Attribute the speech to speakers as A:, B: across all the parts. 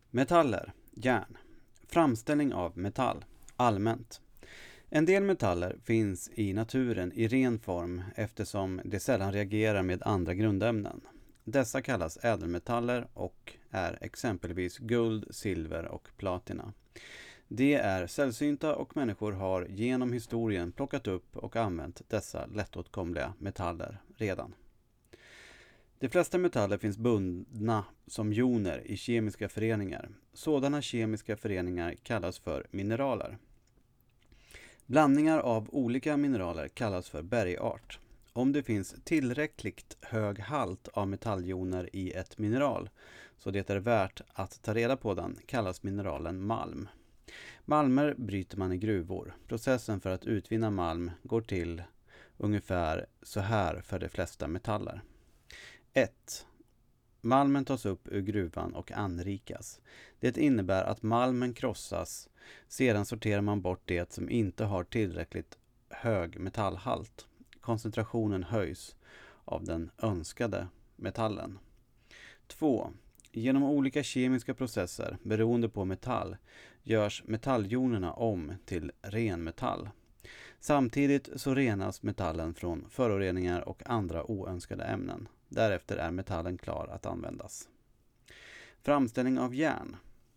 A: Metaller, järn. Framställning av metall, allmänt. En del metaller finns i naturen i ren form eftersom de sällan reagerar med andra grundämnen. Dessa kallas ädelmetaller och är exempelvis guld, silver och platina. De är sällsynta och människor har genom historien plockat upp och använt dessa lättåtkomliga metaller redan. De flesta metaller finns bundna som joner i kemiska föreningar. Sådana kemiska föreningar kallas för mineraler. Blandningar av olika mineraler kallas för bergart. Om det finns tillräckligt hög halt av metalljoner i ett mineral, så det är värt att ta reda på den, kallas mineralen malm. Malmer bryter man i gruvor. Processen för att utvinna malm går till ungefär så här för de flesta metaller. 1. Malmen tas upp ur gruvan och anrikas. Det innebär att malmen krossas. Sedan sorterar man bort det som inte har tillräckligt hög metallhalt. Koncentrationen höjs av den önskade metallen. 2. Genom olika kemiska processer, beroende på metall, görs metalljonerna om till ren metall. Samtidigt så renas metallen från föroreningar och andra oönskade ämnen. Därefter är metallen klar att användas. Framställning av järn.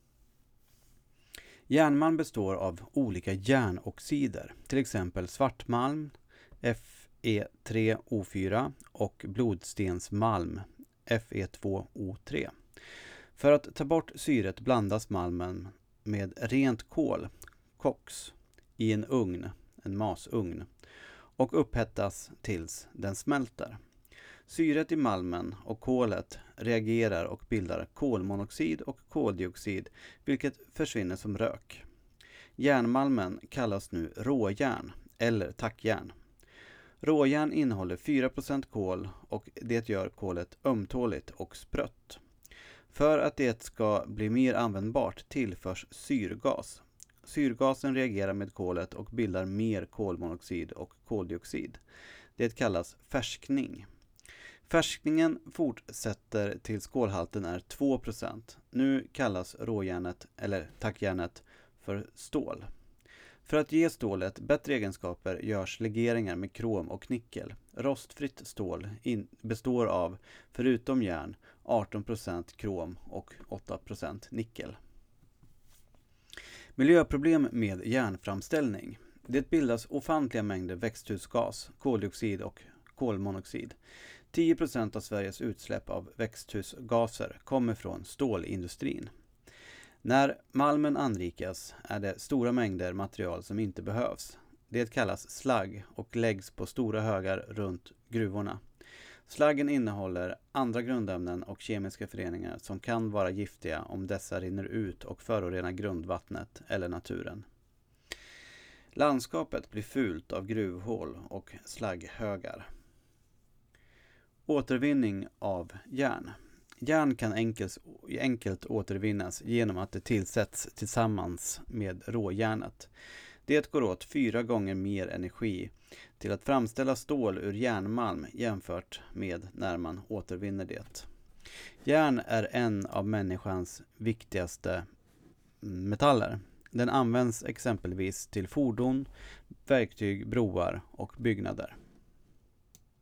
A: Järnmalm består av olika järnoxider, till exempel svartmalm, Fe3O4 och blodstensmalm, Fe2O3. För att ta bort syret blandas malmen med rent kol, koks, i en ugn, en masugn, och upphettas tills den smälter. Syret i malmen och kolet reagerar och bildar kolmonoxid och koldioxid, vilket försvinner som rök. Järnmalmen kallas nu råjärn eller tackjärn. Råjärn innehåller 4% kol och det gör kolet ömtåligt och sprött. För att det ska bli mer användbart tillförs syrgas. Syrgasen reagerar med kolet och bildar mer kolmonoxid och koldioxid. Det kallas färskning. Färskningen fortsätter tills kolhalten är 2%. Nu kallas råjärnet eller tackjärnet för stål. För att ge stålet bättre egenskaper görs legeringar med krom och nickel. Rostfritt stål består av, förutom järn, 18% krom och 8% nickel. Miljöproblem med järnframställning. Det bildas ofantliga mängder växthusgas, koldioxid och kolmonoxid. 10% av Sveriges utsläpp av växthusgaser kommer från stålindustrin. När malmen anrikas är det stora mängder material som inte behövs. Det kallas slagg och läggs på stora högar runt gruvorna. Slaggen innehåller andra grundämnen och kemiska föreningar som kan vara giftiga om dessa rinner ut och förorenar grundvattnet eller naturen. Landskapet blir fult av gruvhål och slagghögar. Återvinning av järn. Järn kan enkelt återvinnas genom att det tillsätts tillsammans med råjärnet. Det går åt 4 gånger mer energi till att framställa stål ur järnmalm jämfört med när man återvinner det. Järn är en av människans viktigaste metaller. Den används exempelvis till fordon, verktyg, broar och byggnader.